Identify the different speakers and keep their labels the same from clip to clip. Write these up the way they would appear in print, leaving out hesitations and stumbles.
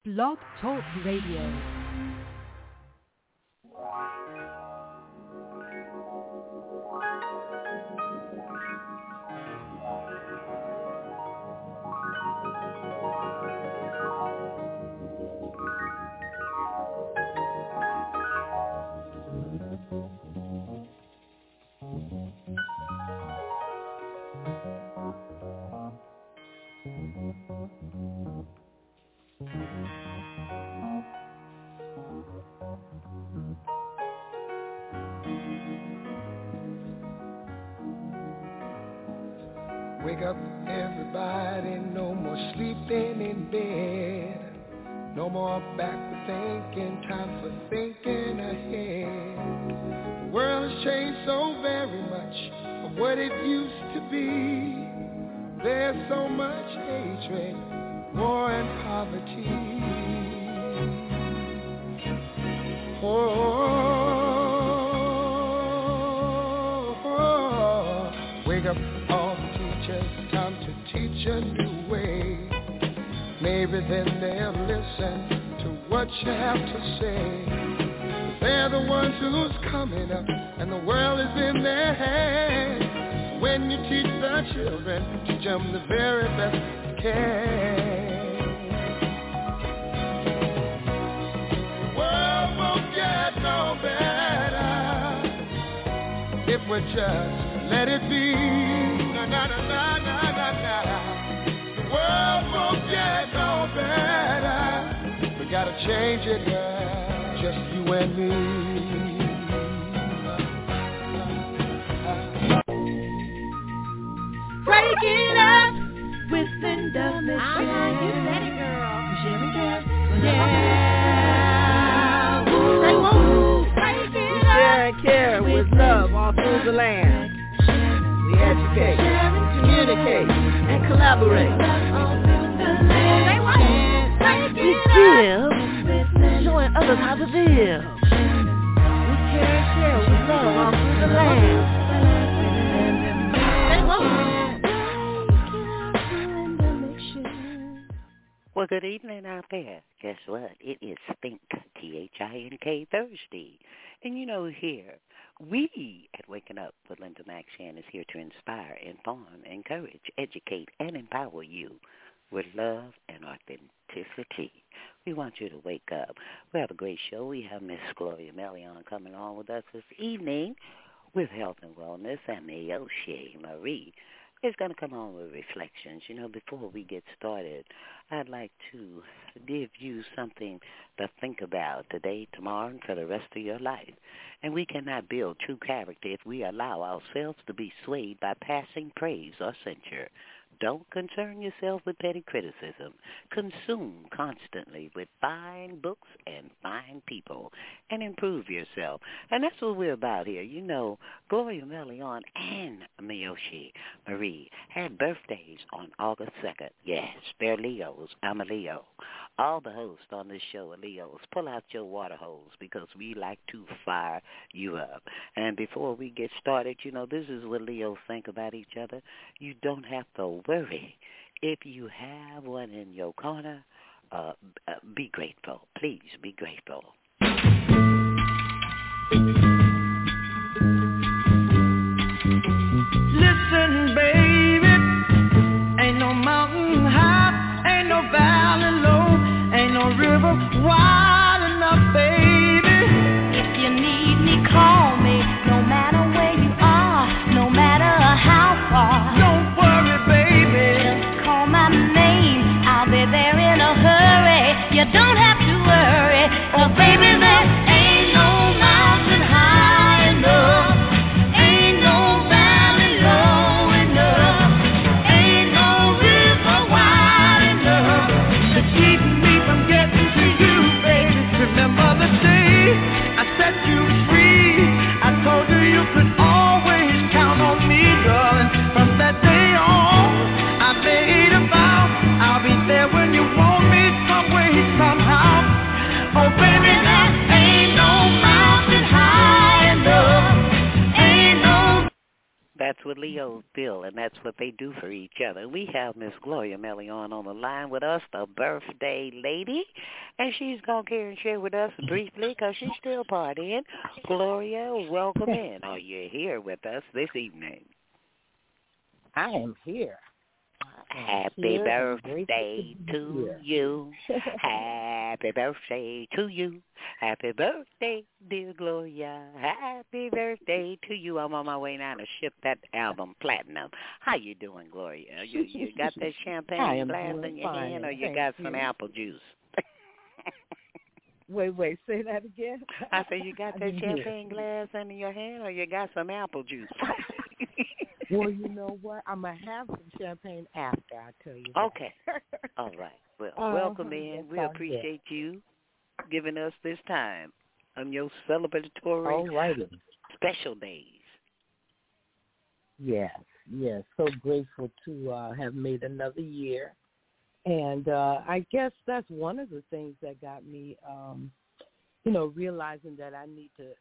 Speaker 1: Blog Talk Radio.
Speaker 2: Wake up, everybody, no more sleeping in bed. No more backward thinking, time for thinking ahead. The world has changed so very much from what it used to be. There's so much hatred, war and poverty. Wake up, all the teachers, time to teach a new way. Maybe then they'll listen to what you have to say. They're the ones who's coming up, and the world is in their hands. When you teach the children, teach them the very best you can. The world won't get no better if we just let it be. Na na na na na na na. The world won't get no better. We gotta change it, girl. Just you and me.
Speaker 3: Break it up with Linda Michelle.
Speaker 4: You said it, girl.
Speaker 3: Yeah. Say what? Break it up.
Speaker 5: Share and care with love all through the land. We educate, communicate, and collaborate.
Speaker 3: Say what?
Speaker 5: We give, showing others how to live. We care and share with love all through the land.
Speaker 3: Say what?
Speaker 6: Well, good evening out there. Guess what? It is Think, T-H-I-N-K, Thursday. And you know, here, we at Waking Up with Linda McShan is here to inspire, inform, encourage, educate, and empower you with love and authenticity. We want you to wake up. We have a great show. We have Miss Gloria Melion coming on with us this evening with Health and Wellness, and Miyoshi Marie is going to come on with reflections. You know, before we get started, I'd like to give you something to think about today, tomorrow, and for the rest of your life. And we cannot build true character if we allow ourselves to be swayed by passing praise or censure. Don't concern yourself with petty criticism. Consume constantly with fine books and fine people and improve yourself. And that's what we're about here. You know, Gloria Melion and Miyoshi Marie had birthdays on August 2nd. Yes, they're Leos. I'm a Leo. All the hosts on this show are Leos. Pull out your water hose because we like to fire you up. And before we get started, you know, this is what Leos think about each other. You don't have to worry. If you have one in your corner, be grateful. Please be grateful.
Speaker 2: Listen, baby, ain't no mountain high, ain't no valley low, ain't no river wide enough, baby.
Speaker 3: If you need me, call me. No matter where you are, no matter how far.
Speaker 2: Don't worry, baby.
Speaker 3: Just call my name. I'll be there in a hurry. You don't have to worry. Oh, baby, there ain't no mountain high enough. Ain't no valley low enough. Ain't no river wide enough
Speaker 2: To keep me from getting to you, baby. Remember the day I set you free. I told you you could always count on me, darling. From that day on, I made a vow I'll be there when you want me, some way, somehow.
Speaker 6: what Leos feel, and that's what they do for each other. We have Miss Gloria Melion on the line with us, the birthday lady, and she's going to care and share with us briefly because she's still partying. Gloria, welcome in. Are you here with us this evening?
Speaker 1: I am here.
Speaker 6: Happy birthday to you. Happy birthday to you. Happy birthday, dear Gloria. Happy birthday to you. I'm on my way now to ship that album platinum. How you doing, Gloria? You got that champagne glass in your hand, or you got some apple juice?
Speaker 1: Wait, say that again?
Speaker 6: I said you got that champagne glass in your hand, or you got some apple juice?
Speaker 1: Well, you know what? I'm going to have some champagne after, I tell you that.
Speaker 6: Okay. All right. Well, welcome in. We appreciate you giving us this time on your celebratory special days.
Speaker 1: Yes. So grateful to have made another year. And I guess that's one of the things that got me, realizing that I need to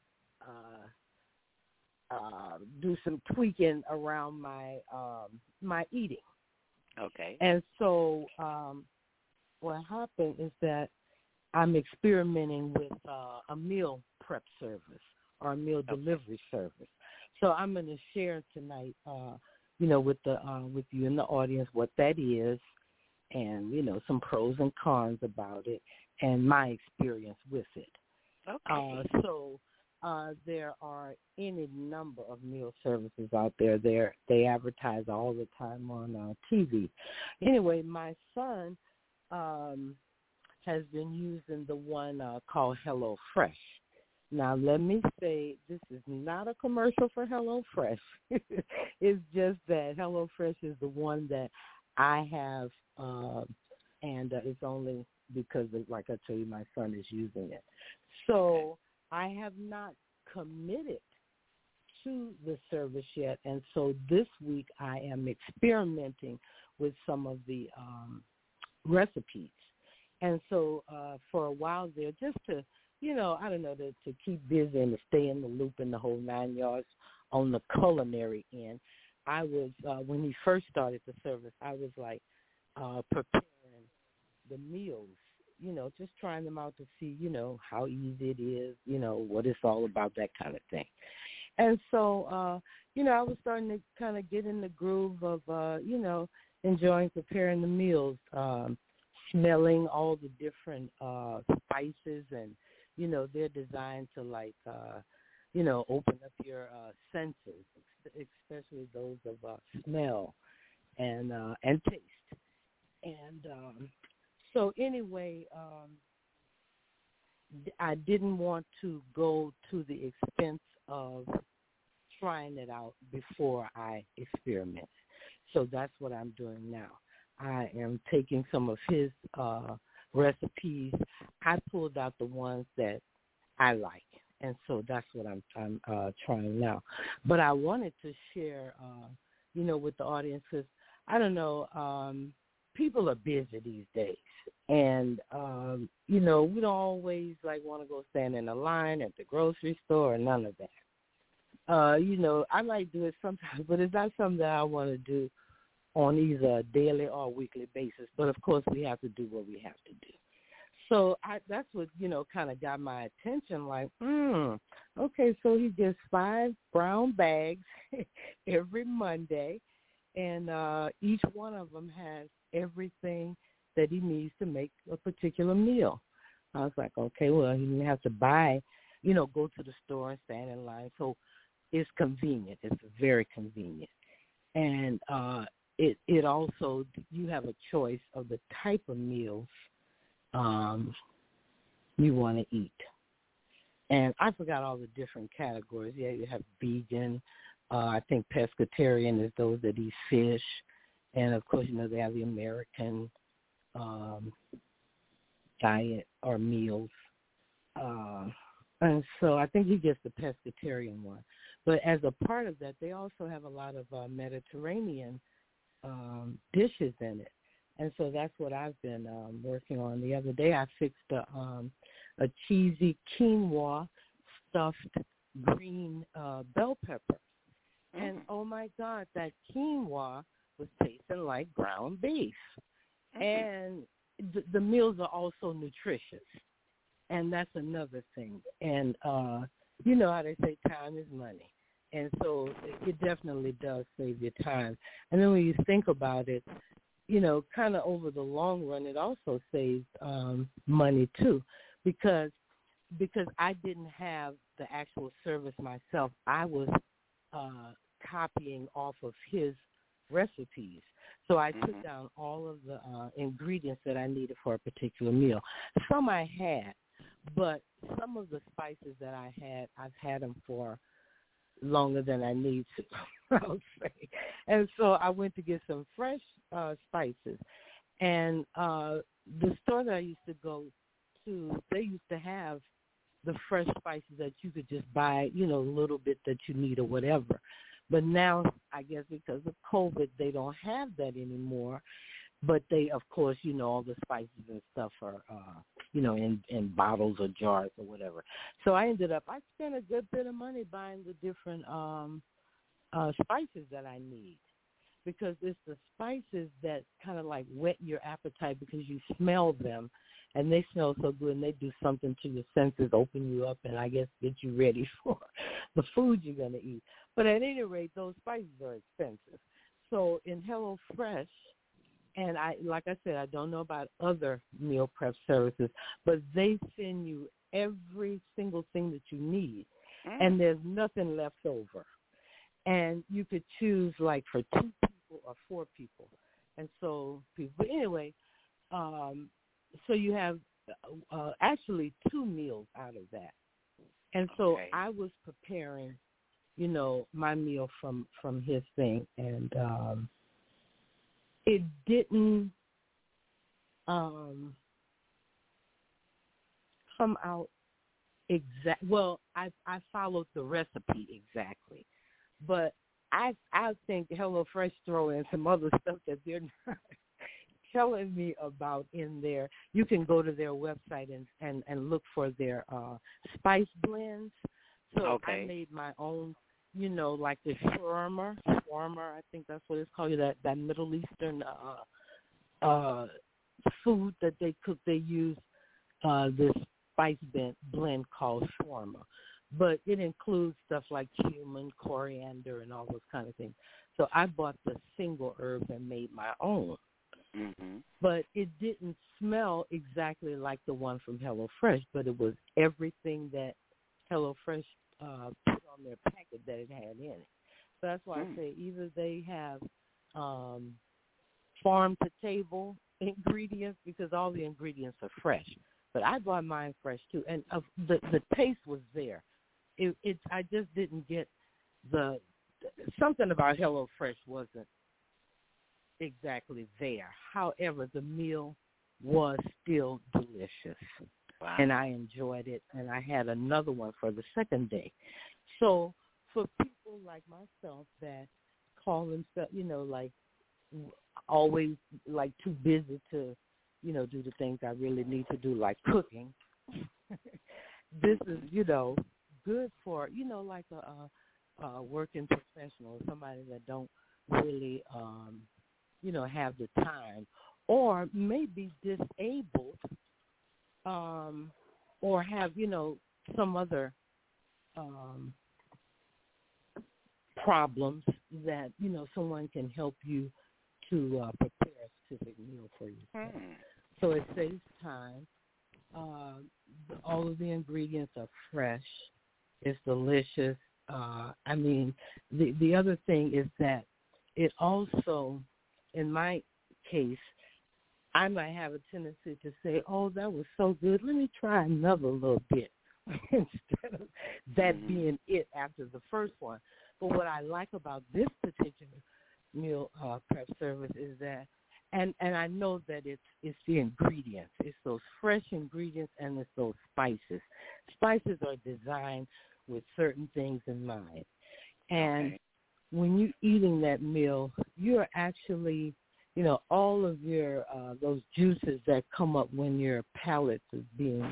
Speaker 1: do some tweaking around my my eating.
Speaker 6: Okay.
Speaker 1: And so what happened is that I'm experimenting with a meal prep service or a meal delivery service. So I'm going to share tonight, with you in the audience what that is, and some pros and cons about it, and my experience with it.
Speaker 6: Okay.
Speaker 1: So there are any number of meal services out there. They advertise all the time on TV. Anyway, my son has been using the one called HelloFresh. Now, let me say, this is not a commercial for HelloFresh. It's just that HelloFresh is the one that I have, and it's only because, like I tell you, my son is using it. So I have not committed to the service yet, and so this week I am experimenting with some of the recipes. And so for a while there, just to, to keep busy and to stay in the loop in the whole 9 yards on the culinary end, I was, when he first started the service, I was like preparing the meals, just trying them out to see, how easy it is, what it's all about, that kind of thing. And so, I was starting to kind of get in the groove of, enjoying preparing the meals, smelling all the different spices, and, they're designed to, like, open up your senses, especially those of smell and taste. And so anyway, I didn't want to go to the expense of trying it out before I experiment. So that's what I'm doing now. I am taking some of his recipes. I pulled out the ones that I like, and so that's what I'm trying now. But I wanted to share, with the audience, because I don't know, people are busy these days, and we don't always want to go stand in a line at the grocery store or none of that. I might do it sometimes, but it's not something that I want to do on either a daily or weekly basis. But of course, we have to do what we have to do. So that's what kind of got my attention. Like, okay, so he gets 5 brown bags every Monday, and each one of them has everything that he needs to make a particular meal. I was like, okay, well, he didn't have to buy, go to the store and stand in line. So it's convenient. It's very convenient. And it also, you have a choice of the type of meals you want to eat. And I forgot all the different categories. Yeah, you have vegan. I think pescatarian is those that eat fish. And, of course, they have the American diet or meals. And so I think he gets the pescatarian one. But as a part of that, they also have a lot of Mediterranean dishes in it. And so that's what I've been working on. The other day I fixed a cheesy quinoa stuffed green bell pepper. And, oh, my God, that quinoa was tasting like ground beef. And the meals are also nutritious. And that's another thing. And you know how they say time is money. And so it definitely does save your time. And then when you think about it, you know, kind of over the long run, it also saves money too, because I didn't have the actual service myself. I was copying off of his recipes. So I took down all of the ingredients that I needed for a particular meal. Some I had, but some of the spices that I had, I've had them for longer than I need to, I'll say. And so I went to get some fresh spices. And the store that I used to go to, they used to have the fresh spices that you could just buy, you know, a little bit that you need or whatever. But now, I guess because of COVID, they don't have that anymore. But they, of course, you know, all the spices and stuff are, you know, in bottles or jars or whatever. So I spent a good bit of money buying the different spices that I need, because it's the spices that kind of like whet your appetite because you smell them, and they smell so good, and they do something to your senses, open you up, and I guess get you ready for the food you're going to eat. But at any rate, those spices are expensive. So in HelloFresh, and like I said, I don't know about other meal prep services, but they send you every single thing that you need, and there's nothing left over. And you could choose like for 2 people or 4 people. And so, but anyway, so you have actually 2 meals out of that. And so I was preparing, you know, my meal from his thing, and it didn't come out exact. Well, I followed the recipe exactly, but I think HelloFresh throw in some other stuff that they're not telling me about in there. You can go to their website and look for their spice blends. So I made my own, you know, like the shawarma, I think that's what it's called, that Middle Eastern food that they cook. They use this spice blend called shawarma. But it includes stuff like cumin, coriander, and all those kind of things. So I bought the single herbs and made my own. But it didn't smell exactly like the one from HelloFresh, but it was everything that HelloFresh put on their packet that it had in it. So that's why I say either they have farm-to-table ingredients, because all the ingredients are fresh. But I bought mine fresh, too. And the taste was there. I just didn't get something about HelloFresh wasn't exactly there. However, the meal was still delicious. Wow. And I enjoyed it, and I had another one for the second day. So for people like myself that call themselves, you know, like always like too busy to, you know, do the things I really need to do, like cooking, this is, you know, good for, you know, like a working professional, somebody that don't really, you know, have the time, or maybe disabled, or have, you know, some other problems that, you know, someone can help you to prepare a specific meal for yourself. So it saves time. All of the ingredients are fresh. It's delicious. I mean, the other thing is that it also, in my case, I might have a tendency to say, oh, that was so good, let me try another little bit, instead of that being it after the first one. But what I like about this particular meal prep service is that, and I know that it's the ingredients. It's those fresh ingredients, and it's those spices. Spices are designed with certain things in mind. And when you're eating that meal, you're actually, you know, all of your those juices that come up when your palate is being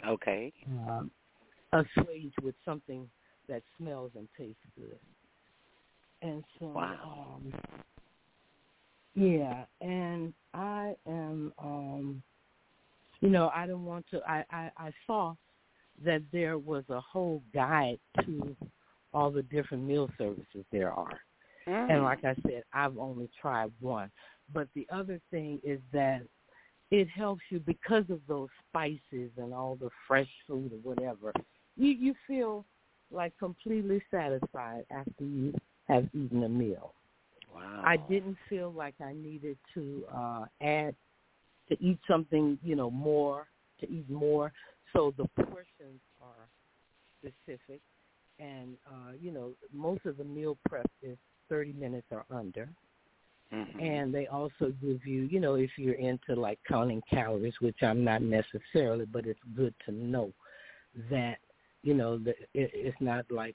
Speaker 1: assuaged with something that smells and tastes good. And so,
Speaker 6: wow.
Speaker 1: Yeah, and I am, I don't want to, I saw that there was a whole guide to all the different meal services there are. And like I said, I've only tried one. But the other thing is that it helps you because of those spices and all the fresh food or whatever. You feel like completely satisfied after you have eaten a meal.
Speaker 6: Wow.
Speaker 1: I didn't feel like I needed to eat something, more, to eat more. So the portions are specific. And, most of the meal prep is 30 minutes or under.
Speaker 6: Mm-hmm.
Speaker 1: And they also give you, if you're into, like, counting calories, which I'm not necessarily, but it's good to know that, it's not like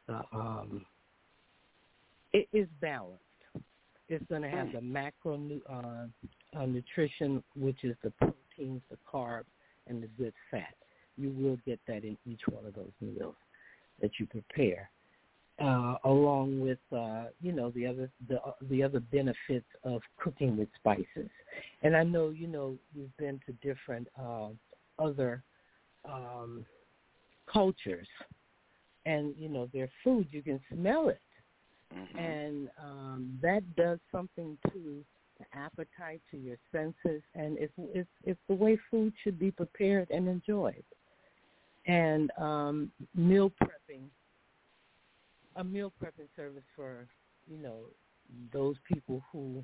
Speaker 1: it is balanced. It's going to have the macro nutrition, which is the proteins, the carbs, and the good fat. You will get that in each one of those meals that you prepare, along with the other benefits of cooking with spices. And I know you've been to different other cultures, and their food, you can smell it.
Speaker 6: Mm-hmm.
Speaker 1: And that does something to the appetite, to your senses, and it's the way food should be prepared and enjoyed. And meal prepping service for those people who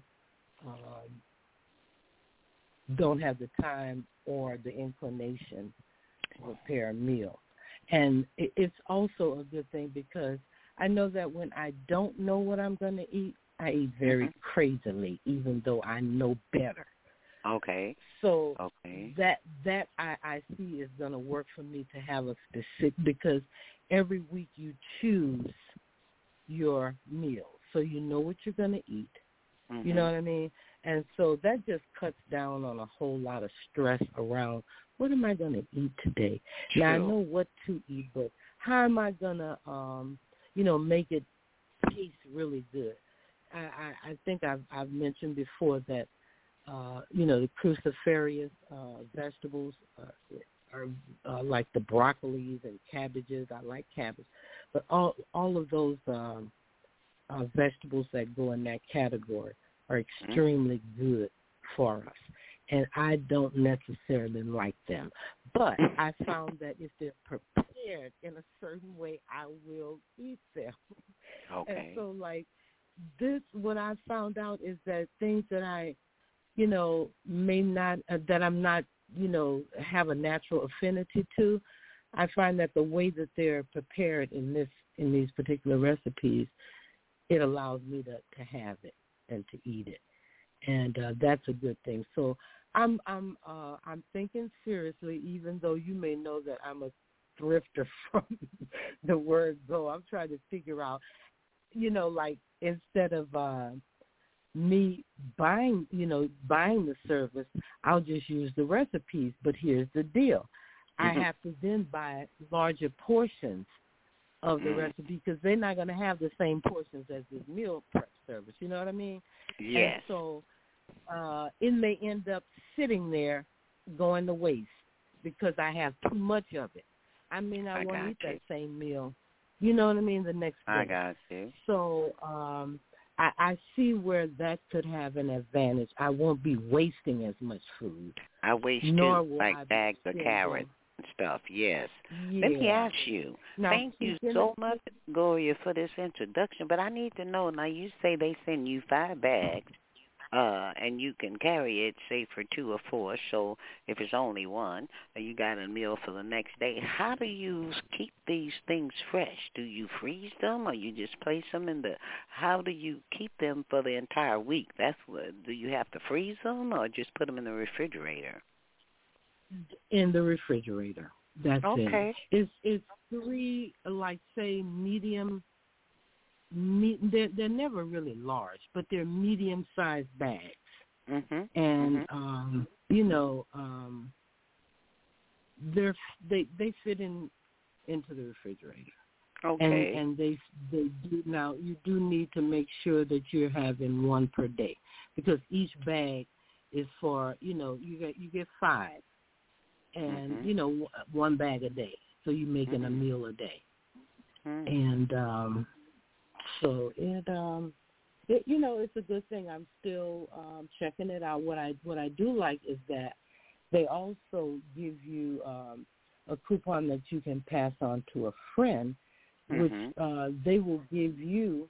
Speaker 1: don't have the time or the inclination to prepare a meal. And it's also a good thing because I know that when I don't know what I'm going to eat, I eat very crazily, even though I know better.
Speaker 6: Okay.
Speaker 1: So
Speaker 6: okay.
Speaker 1: that I see is going to work for me to have a specific, because every week you choose your meal, so you know what you're going to eat.
Speaker 6: Mm-hmm.
Speaker 1: You know what I mean? And so that just cuts down on a whole lot of stress around what am I going to eat today.
Speaker 6: True.
Speaker 1: Now I know what to eat, but how am I going to make it taste really good? I think I've mentioned before that the cruciferous vegetables are like the broccolis and cabbages. I like cabbage, but all of those vegetables that go in that category are extremely good for us. And I don't necessarily like them. But I found that if they're prepared in a certain way, I will eat them.
Speaker 6: Okay.
Speaker 1: And so, like, what I found out is that things that I, may not, that I'm not, have a natural affinity to, I find that the way that they're prepared in these particular recipes, it allows me to have it and to eat it. And that's a good thing. So I'm thinking seriously, even though you may know that I'm a thrifter from the word go. I'm trying to figure out, like, instead of me buying the service, I'll just use the recipes. But here's the deal. I have to then buy larger portions of the recipe because they're not going to have the same portions as this meal prep service. You know what I mean?
Speaker 6: Yes.
Speaker 1: And so it may end up sitting there going to waste because I have too much of it. I may not want to eat that same meal. You know what I mean? The next day.
Speaker 6: I got you.
Speaker 1: So I see where that could have an advantage. I won't be wasting as much food.
Speaker 6: I waste like bags of carrots and stuff, yes.
Speaker 1: Yeah.
Speaker 6: Let me ask you,
Speaker 1: now,
Speaker 6: thank you so much, Gloria, for this introduction, but I need to know, now you say they send you 5 bags, and you can carry it, say, for 2 or 4, so if it's only 1, you got a meal for the next day. How do you keep these things fresh? Do you freeze them, or you just place them how do you keep them for the entire week? Do you have to freeze them, or just put them in the refrigerator?
Speaker 1: In the refrigerator. That's
Speaker 6: okay.
Speaker 1: it. It's 3, like, say, medium. They're never really large, but they're medium-sized bags.
Speaker 6: Mm-hmm.
Speaker 1: And they fit into the refrigerator.
Speaker 6: Okay.
Speaker 1: And they do now. You do need to make sure that you're having one per day, because each bag is for, you get 5, and one bag a day, so you're making a meal a day, and so it's a good thing. I'm still checking it out. What I do like is that they also give you a coupon that you can pass on to a friend, which they will give you,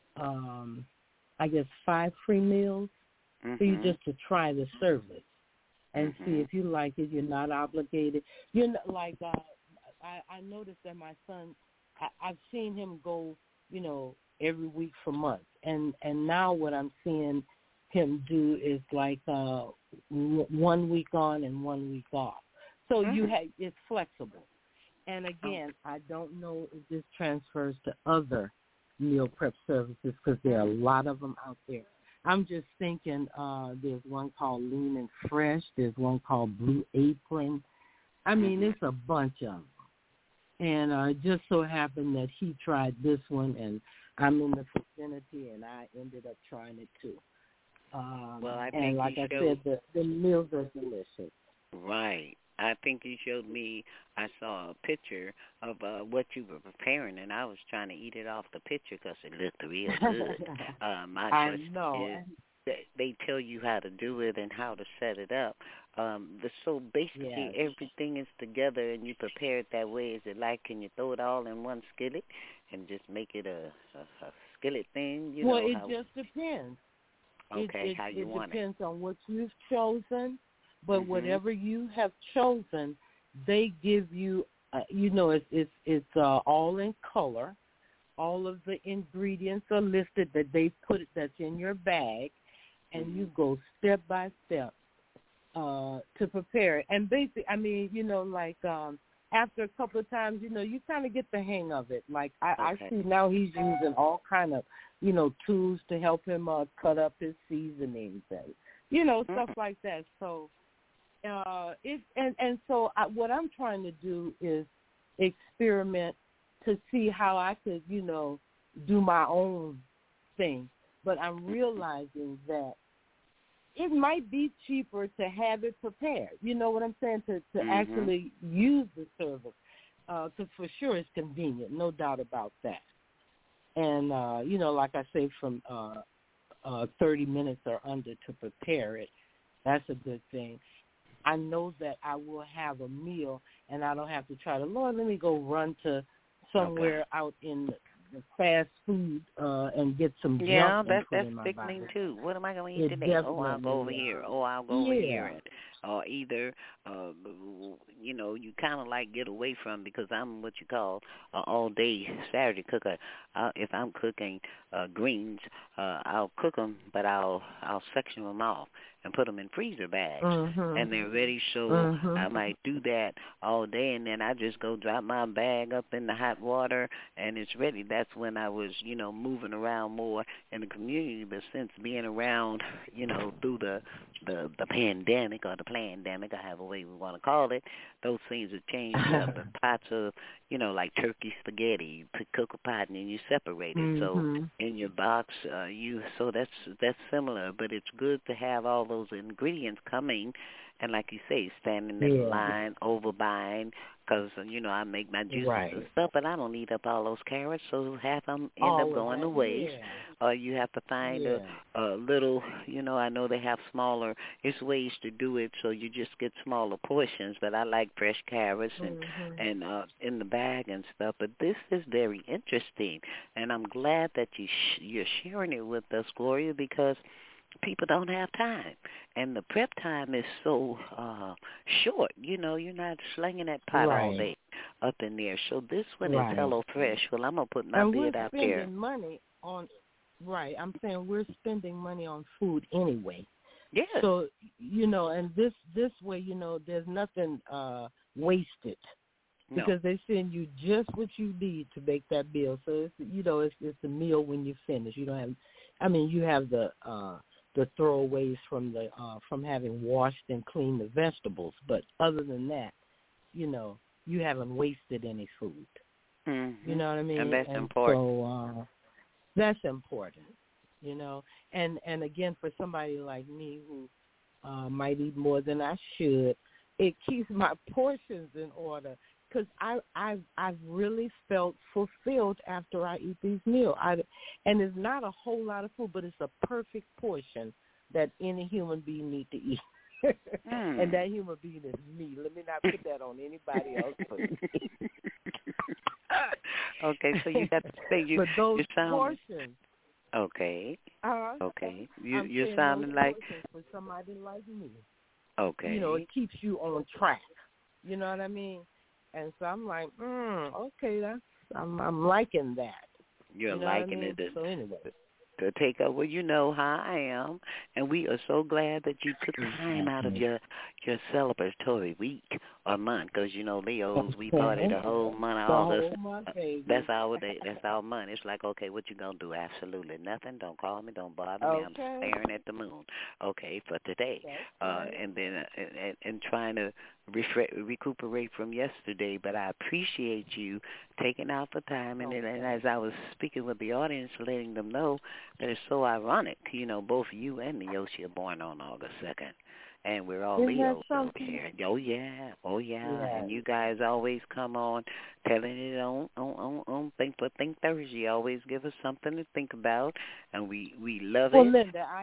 Speaker 1: I guess, 5 free meals for you just to try the service and see if you like it. You're not obligated. You're not, like I noticed that my son, I've seen him go, every week for months, and now what I'm seeing him do is like 1 week on and 1 week off. So it's flexible. And again, I don't know if this transfers to other meal prep services, because there are a lot of them out there. I'm just thinking there's one called Lean and Fresh. There's one called Blue Apron. I mean, it's a bunch of them. And it just so happened that he tried this one, and I'm in the vicinity, and I ended up trying it too.
Speaker 6: Well, I think
Speaker 1: and like I said, the meals are delicious.
Speaker 6: Right. I think you showed me, I saw a picture of what you were preparing, and I was trying to eat it off the picture because it looked real good. My question is, they tell you how to do it and how to set it up. So basically everything is together and you prepare it that way. Is it like, can you throw it all in one skillet and just make it a skillet thing?
Speaker 1: It just depends.
Speaker 6: Okay, how you want it.
Speaker 1: It depends on what you've chosen. But whatever you have chosen, they give you, it's all in color. All of the ingredients are listed that they put that's in your bag, and you go step by step to prepare it. And basically, I mean, after a couple of times, you kind of get the hang of it. Like I see now he's using all kind of, tools to help him cut up his seasonings and, stuff like that. So. What I'm trying to do is experiment to see how I could, do my own thing. But I'm realizing that it might be cheaper to have it prepared. You know what I'm saying? To actually use the service. Because for sure it's convenient, no doubt about that. And, like I say, from 30 minutes or under to prepare it, that's a good thing. I know that I will have a meal, and I don't have to try to, Lord, let me go run to somewhere out in the fast food and get some junk.
Speaker 6: Yeah, that's
Speaker 1: sickening
Speaker 6: body. Too. What am I going to eat today? I'll go over here. I'll go over here. Or either, you kind of like get away from, because I'm what you call all-day Saturday cooker. If I'm cooking greens, I'll cook them, but I'll section them off and put them in freezer bags, and they're ready. So I might do that all day, and then I just go drop my bag up in the hot water, and it's ready. That's when I was, moving around more in the community. But since being around, through the pandemic or the plandemic, or however way we want to call it, those things have changed up. The pots of, like turkey spaghetti, you cook a pot and then you separate it. So in your box, so that's similar, but it's good to have all those ingredients coming, and like you say, standing in line, overbuying, because, I make my juices and stuff, but I don't eat up all those carrots, so half of them end up going to waste. Or you have to find a little, I know they have smaller, it's ways to do it, so you just get smaller portions, but I like fresh carrots and in the bag and stuff. But this is very interesting, and I'm glad that you're sharing it with us, Gloria, because people don't have time, and the prep time is so short. You're not slinging that pot all day up in there. So this one is HelloFresh. Well, I'm gonna put my bid out there.
Speaker 1: We're spending money on I'm saying we're spending money on food anyway.
Speaker 6: Yeah.
Speaker 1: So and this way, there's nothing wasted. Because they send you just what you need to make that meal. So it's a meal when you finish. You don't have, you have the throwaways from having washed and cleaned the vegetables, but other than that, you haven't wasted any food.
Speaker 6: Mm-hmm.
Speaker 1: You know what I mean?
Speaker 6: And that's
Speaker 1: and
Speaker 6: important.
Speaker 1: So that's important, you know. And again, for somebody like me who might eat more than I should, it keeps my portions in order. Because I've really felt fulfilled after I eat these meals. And it's not a whole lot of food, but it's a perfect portion that any human being need to eat. And that human being is me. Let me not put that on anybody else but me.
Speaker 6: Okay, so you got to say you.
Speaker 1: But those
Speaker 6: you sound,
Speaker 1: portions.
Speaker 6: Okay. Okay. You're
Speaker 1: saying
Speaker 6: sounding
Speaker 1: those
Speaker 6: like.
Speaker 1: portions for somebody like me.
Speaker 6: Okay.
Speaker 1: You know, it keeps you on track. You know what I mean? And so I'm like, okay, I'm liking that.
Speaker 6: You're
Speaker 1: you know
Speaker 6: liking
Speaker 1: what I mean?
Speaker 6: it.
Speaker 1: So anyway.
Speaker 6: To take up. Well, you know how I am, and we are so glad that you took time out of your celebratory week or month, because you know Leos, we party the whole month of August. That's our day. That's our month. It's like, okay, what you gonna do? Absolutely nothing. Don't call me. Don't bother me. I'm staring at the moon. Okay, for today, and then and trying to recuperate from yesterday. But I appreciate you taking out the time, and as I was speaking with the audience, letting them know that it's so ironic. You know, both you and Miyoshi are born on August 2nd. And we're all Leos over here. Oh yeah. And you guys always come on telling it on Think Thursday. Always give us something to think about, and we love it.
Speaker 1: Well, Linda, I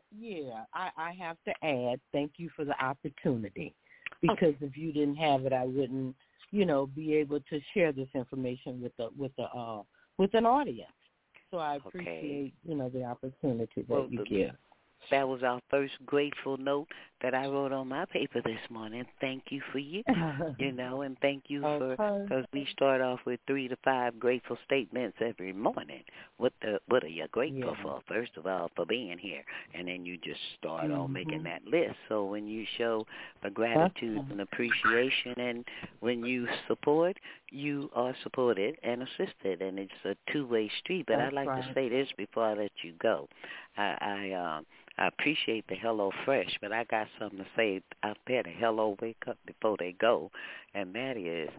Speaker 1: have to add, thank you for the opportunity, because if you didn't have it, I wouldn't, be able to share this information with an audience. So I appreciate, the opportunity that you give.
Speaker 6: That was our first grateful note that I wrote on my paper this morning. Thank you for you, and thank you for, because we start off with 3 to 5 grateful statements every morning. What are you grateful for? First of all, for being here, and then you just start on making that list. So when you show the gratitude and appreciation, and when you support, you are supported and assisted, and it's a two-way street. But I'd like to say this before I let you go. I appreciate the Hello Fresh, but I got something to say out there. The Hello Wake Up before they go, and that is,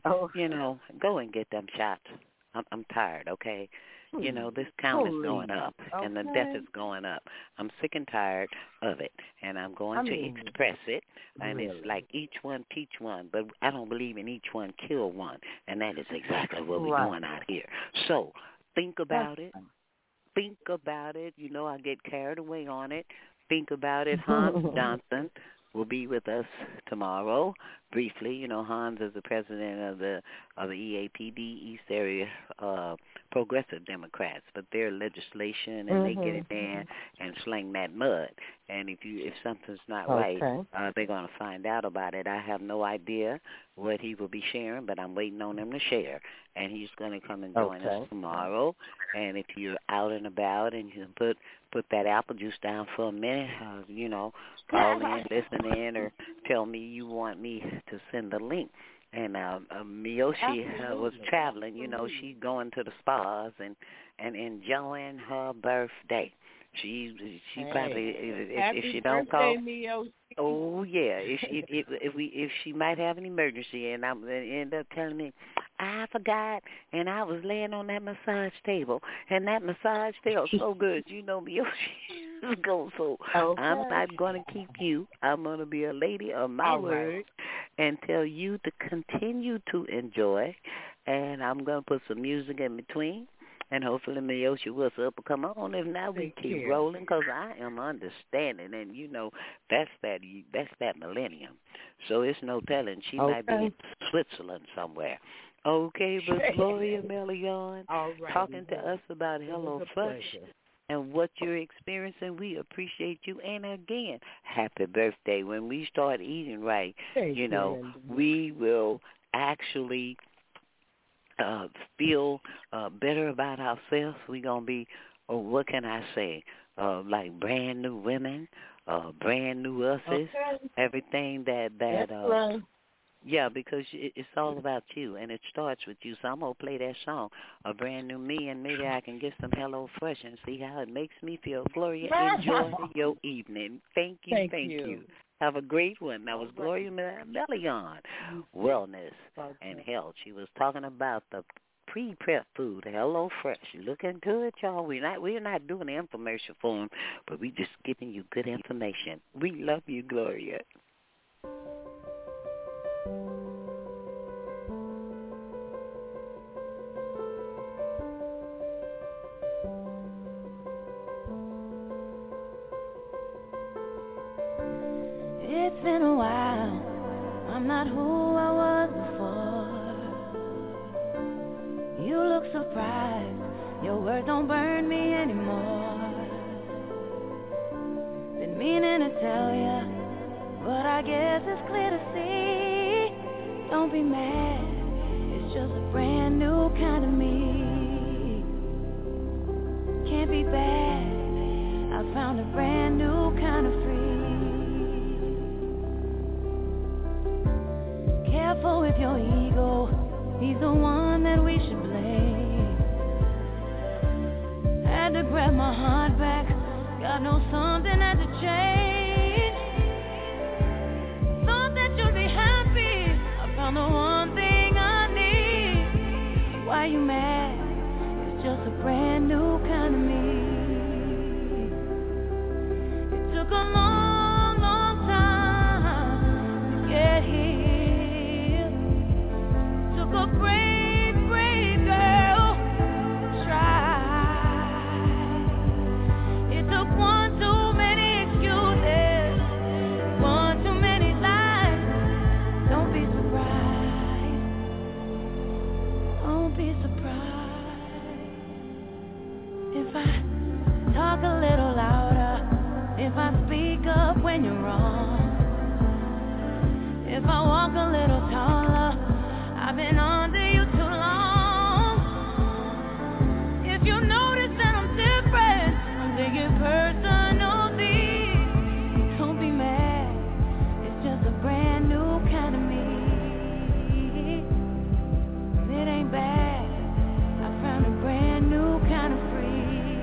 Speaker 6: go and get them shots. I'm tired, okay? This count is going up, and the death is going up. I'm sick and tired of it, and I'm going to express it. And it's like each one teach one, but I don't believe in each one kill one, and that is exactly what we're doing out here. So think about it. Think about it. I get carried away on it. Think about it. Hans Johnson will be with us tomorrow. Briefly, Hans is the president of the EAPD, East Area Progressive Democrats, but their legislation, and they get it in and sling that mud. And if something's not right, they're going to find out about it. I have no idea what he will be sharing, but I'm waiting on him to share. And he's going to come and join us tomorrow. And if you're out and about and you can put that apple juice down for a minute, call in, listen in, or tell me you want me to send the link. And Miyoshi was traveling, she's going to the spas and enjoying her birthday. She probably if she don't call.
Speaker 1: Miyoshi.
Speaker 6: Oh yeah, if she might have an emergency, and I'm end up telling me I forgot, and I was laying on that massage table, and that massage felt so good, Miyoshi. Go so. I'm not gonna keep you. I'm gonna be a lady of my word, and tell you to continue to enjoy, and I'm gonna put some music in between. And hopefully Miyoshi will come on. If not, we keep rolling, because I am understanding. And, that's that millennium. So it's no telling. She might be in Switzerland somewhere. Okay, but Gloria Melion talking to us about Hello Fresh and what you're experiencing. We appreciate you. And, again, happy birthday. When we start eating right, we will actually feel better about ourselves. We're going to be, what can I say, like brand new women, brand new us's, everything that yeah, because it's all about you, and it starts with you. So I'm going to play that song, A Brand New Me, and maybe I can get some Hello Fresh and see how it makes me feel. Gloria, enjoy your evening. Thank you. Have a great one. That was Gloria Melion, wellness and health. She was talking about the pre-prep food. Hello Fresh. Look into it, y'all. We're not doing the infomercial for them, but we just giving you good information. We love you, Gloria.
Speaker 3: It's been a while. I'm not who I was before. You look surprised. Your words don't burn me anymore. Been meaning to tell ya, but I guess it's clear to see. Don't be mad. It's just a brand new kind of me. Can't be bad. I found a brand new kind of free. Careful with your ego, he's the one that we should blame. Had to grab my heart back, God knows something had to change. Thought that you'd be happy, I found the one thing I need. Why you mad? It's just a brand new kind of me. It took a long, long time to get here. A brave, brave girl tried. It took one too many excuses, one too many lies. Don't be surprised. Don't be surprised if I talk a little louder, if I speak up when you're wrong, if I walk a little taller. I've been under you too long. If you notice that I'm different, I'm taking personally. Don't be mad. It's just a brand new kind of me. It ain't bad. I found a brand new kind of free.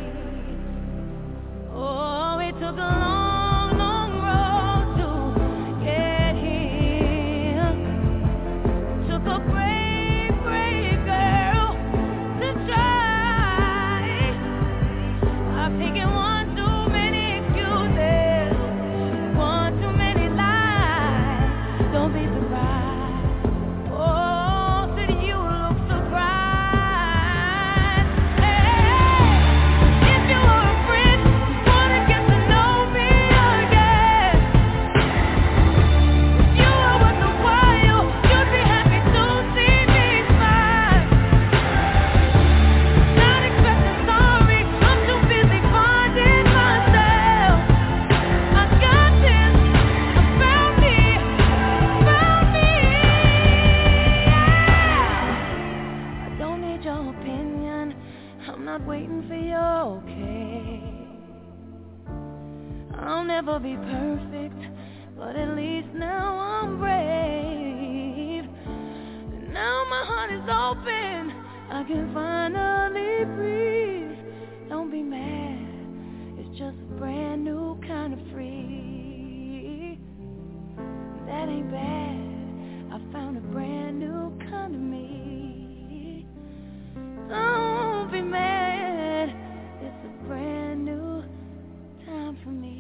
Speaker 3: Oh, it took a long, long road to get here. Took a brave, brave girl to try. I've taken one too many excuses, one too many lies. Don't be surprised. Oh, said you look surprised. Hey, if you were a friend, wanna get to know me again. If you were worth a while, you'd be happy to see me smile. Not expecting sorry, I'm too busy finding myself. I got this, I found me, yeah. I don't need your opinion, I'm not waiting for your okay. I'll never be perfect, but at least now I'm brave. And now my heart is open, I can finally breathe. Don't be mad, it's just a brand new kind of free. That ain't bad, I found a brand new kind of me. Don't be mad, it's a brand new time for me.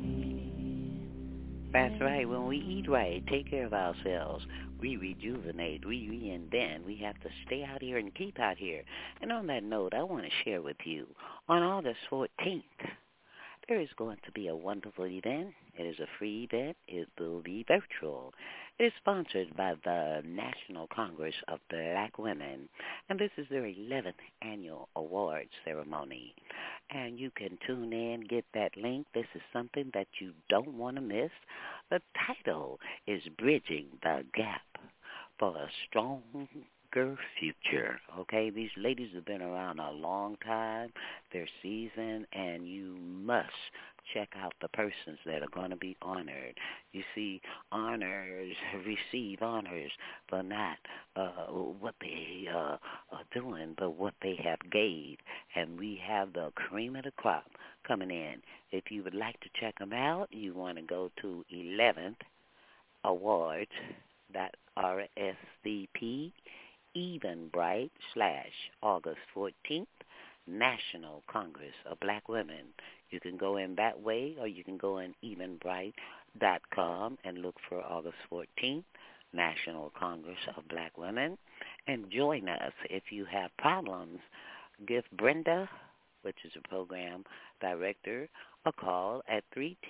Speaker 6: That's right. When we eat right, take care of ourselves, we rejuvenate, we reinvent. We have to stay out here and keep out here. And on that note, I want to share with you, on August 14th, there is going to be a wonderful event. It is a free event. It will be virtual. It is sponsored by the National Congress of Black Women, and this is their 11th annual awards ceremony. And you can tune in, get that link. This is something that you don't want to miss. The title is Bridging the Gap for a Stronger Future. Okay, these ladies have been around a long time. They're seasoned, and you must check out the persons that are going to be honored. You see, honors receive honors for not what they are doing, but what they have gave. And we have the cream of the crop coming in. If you would like to check them out, you want to go to 11th Awards.rsvp Eventbrite/August 14th, National Congress of Black Women. You can go in that way, or you can go in eventbrite.com and look for August 14th, National Congress of Black Women, and join us. If you have problems, give Brenda, which is a program director, a call at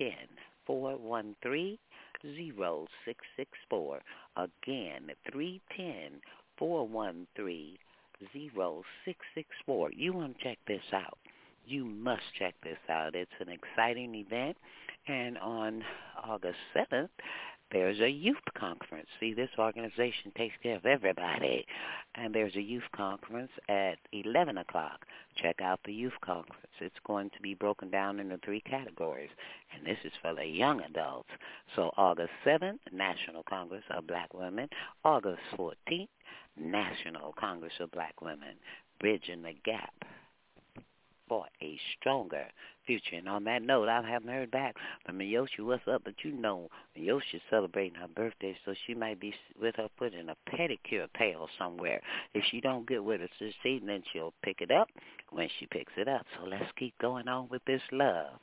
Speaker 6: 310-413-0664. Again, 310-413-0664. You want to check this out. You must check this out. It's an exciting event. And on August 7th, there's a youth conference. See, this organization takes care of everybody. And there's a youth conference at 11 o'clock. Check out the youth conference. It's going to be broken down into 3 categories, and this is for the young adults. So August 7th, National Congress of Black Women. August 14th, National Congress of Black Women. Bridging the gap for a stronger future. And on that note, I haven't heard back from Miyoshi. What's up? But you know Miyoshi's celebrating her birthday, so she might be with her foot in a pedicure pail somewhere. If she don't get with us this evening, she'll pick it up when she picks it up. So let's keep going on with this love.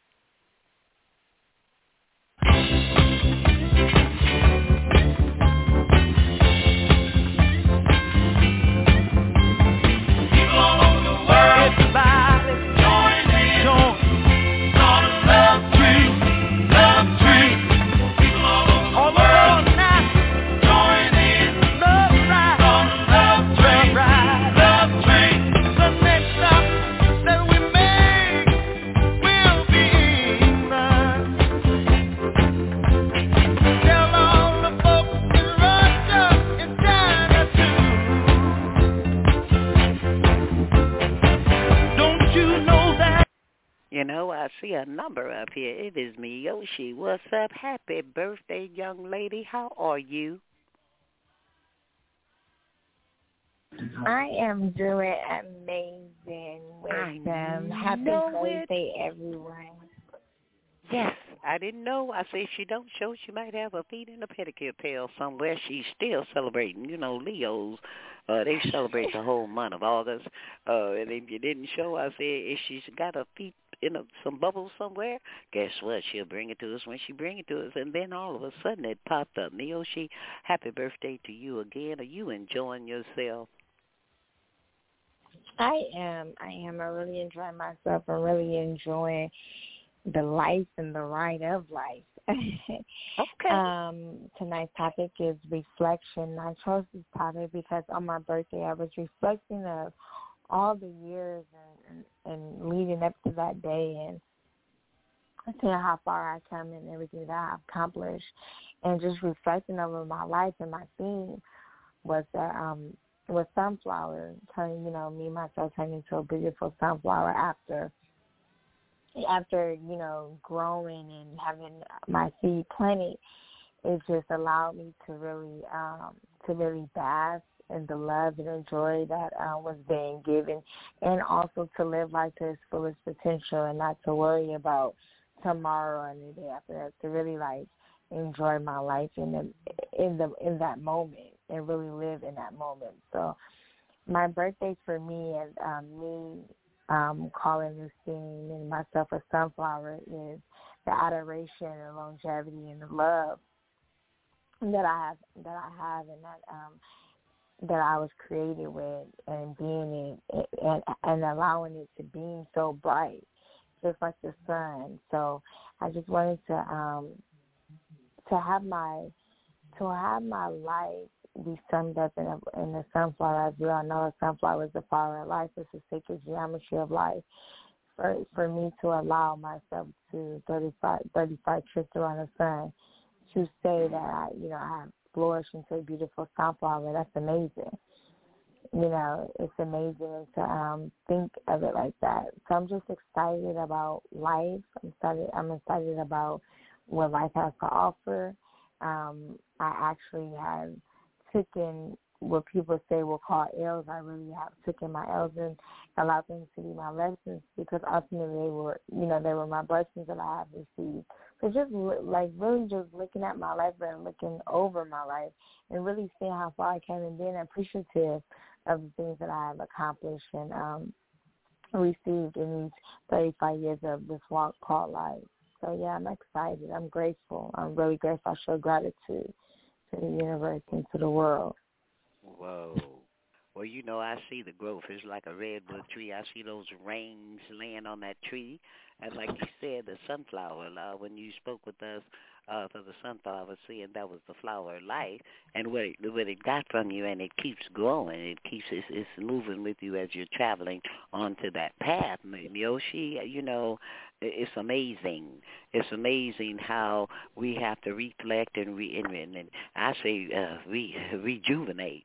Speaker 6: You know, I see a number up here. It is Miyoshi. What's up? Happy birthday, young lady. How are you?
Speaker 4: I am doing amazing with them. Happy birthday, everyone.
Speaker 6: Yes, I didn't know. I said if she don't show, she might have her feet in a pedicure pail somewhere. She's still celebrating. You know, Leos, they celebrate the whole month of August. And if you didn't show, I said if she's got her feet in some bubbles somewhere, guess what? She'll bring it to us when she bring it to us. And then all of a sudden it popped up. Miyoshi, happy birthday to you again. Are you enjoying yourself?
Speaker 4: I am. I really enjoy myself. I'm really enjoying the life and the ride of life.
Speaker 6: Okay.
Speaker 4: Tonight's topic is reflection. I chose this topic because on my birthday I was reflecting of all the years and leading up to that day and seeing how far I come and everything that I've accomplished, and just reflecting over my life. And my theme was that was sunflower, turning, me and myself turning into a beautiful sunflower after growing and having my seed planted. It just allowed me to really bask in the love and the joy that was being given, and also to live life to its fullest potential and not to worry about tomorrow and the day after that, to really enjoy my life in that moment and really live in that moment. So my birthday for me and calling this thing and myself a sunflower is the adoration and longevity and the love that I have and that I was created with, and being it and allowing it to beam so bright, just like the sun. So I just wanted to have my life be summed up in the sunflower. As we all know, a sunflower is the flower of life. It's the sacred geometry of life. For me to allow myself to 35 trips around the sun, to say that I have flourished into a beautiful sunflower, that's amazing. It's amazing to think of it like that. So I'm just excited about life. I'm excited about what life has to offer. I actually have taken what people say will call L's. I really have taken my L's and allowed them to be my lessons, because ultimately they were my blessings that I have received So just really just looking at my life and looking over my life and really seeing how far I came and being appreciative of the things that I have accomplished and received in these 35 years of this walk called life. So, yeah, I'm excited. I'm grateful. I'm really grateful. I show gratitude to the universe and to the world.
Speaker 6: Whoa. Well, I see the growth. It's like a redwood tree. I see those rings laying on that tree. And like you said, the sunflower, when you spoke with us for the sunflower, seeing that was the flower of life, and what it got from you, and it keeps growing. It's moving with you as you're traveling onto that path. Miyoshi, it's amazing. It's amazing how we have to reflect and I say rejuvenate,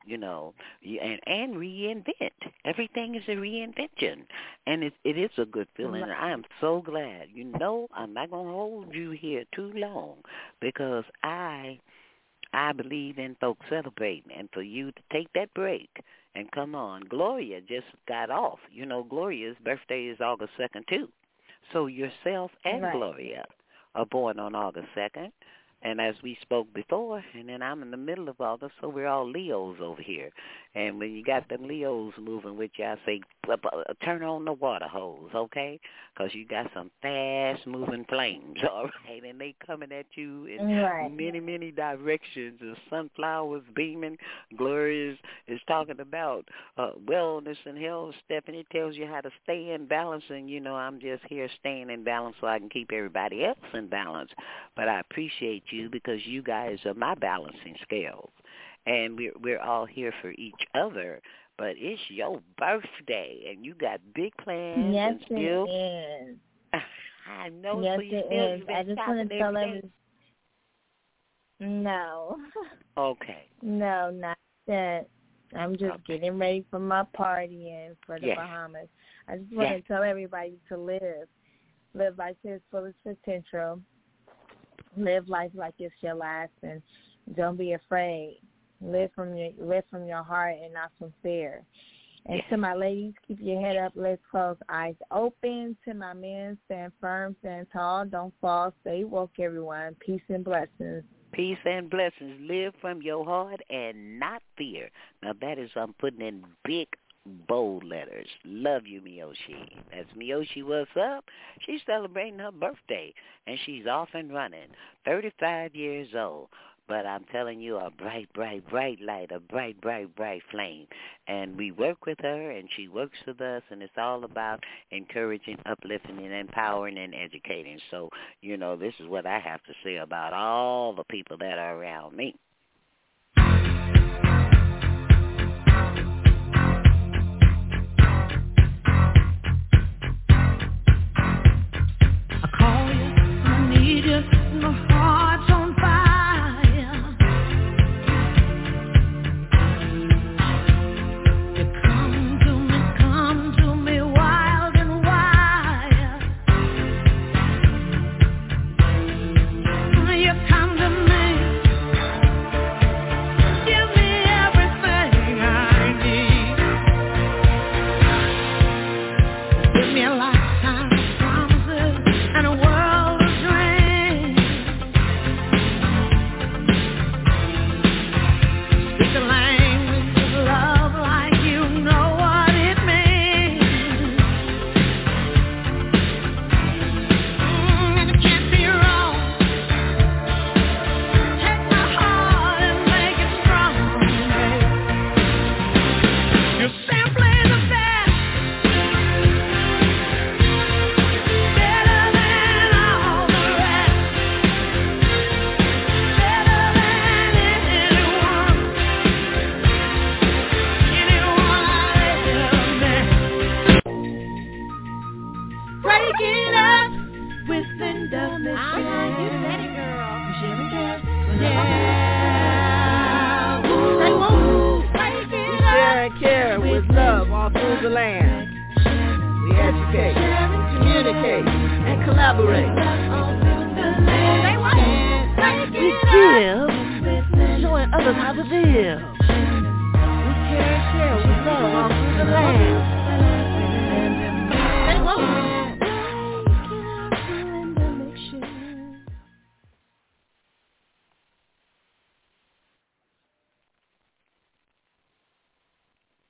Speaker 6: and reinvent. Everything is a reinvention, and it is a good feeling. And I am so glad. I'm not going to hold you here too long because I believe in folks celebrating, and for you to take that break and come on. Gloria just got off. Gloria's birthday is August 2nd, too. So yourself and
Speaker 4: right.
Speaker 6: Gloria are born on August 2nd. And as we spoke before, and then I'm in the middle of August, so we're all Leos over here. And when you got them Leos moving with you, I say, turn on the water hose, okay? Because you got some fast-moving flames, all right? And they coming at you in
Speaker 4: right.
Speaker 6: many, many directions. The sunflowers beaming. Gloria is talking about wellness and health. Stephanie tells you how to stay in balance, and, I'm just here staying in balance so I can keep everybody else in balance. But I appreciate you because you guys are my balancing scales. And we're all here for each other. But it's your birthday, and you got big plans.
Speaker 4: Yes,
Speaker 6: and still,
Speaker 4: it is.
Speaker 6: I know.
Speaker 4: Yes,
Speaker 6: so you
Speaker 4: it
Speaker 6: still,
Speaker 4: is. I just want to tell everyone. No.
Speaker 6: Okay.
Speaker 4: No, not that. I'm just getting ready for my party and for the Bahamas. I just want to tell everybody to live life to its fullest potential. Live life like it's your last, and don't be afraid. Live from your heart and not from fear. And to my ladies, keep your head up, let's close, eyes open. To my men, stand firm, stand tall, don't fall, stay woke, everyone. Peace and blessings.
Speaker 6: Peace and blessings. Live from your heart and not fear. Now that is I'm putting in big, bold letters. Love you, Miyoshi. That's Miyoshi. What's up? She's celebrating her birthday, and she's off and running. 35 years old. But I'm telling you, a bright, bright, bright light, a bright, bright, bright flame. And we work with her, and she works with us, and it's all about encouraging, uplifting, and empowering and educating. So, this is what I have to say about all the people that are around me.
Speaker 3: I call you, I need you, my heart's on fire.
Speaker 5: The land. We educate, communicate, and collaborate. We give, showing others how to live. We care, we love all through the land.